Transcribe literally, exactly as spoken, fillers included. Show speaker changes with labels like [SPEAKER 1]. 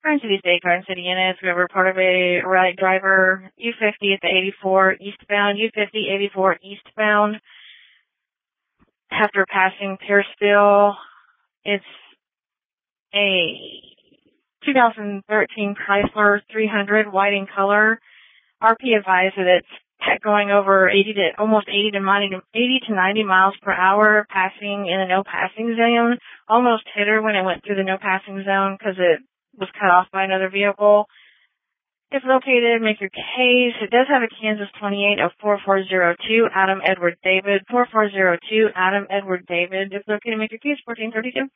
[SPEAKER 1] Current City State, Garden City units. We have a report of a erratic driver, U fifty at the eighty-four eastbound, U fifty eighty-four eastbound. After passing Pierceville, it's a two thousand thirteen Chrysler three hundred, white in color. R P advised that it's going over eighty to almost eighty to ninety miles per hour, passing in a no passing zone. Almost hit her when it went through the no passing zone because it was cut off by another vehicle. If located, make your case. It does have a Kansas twenty-eight of four four zero two, Adam Edward David, four four zero two, Adam Edward David. If located, make your case, fourteen thirty-two.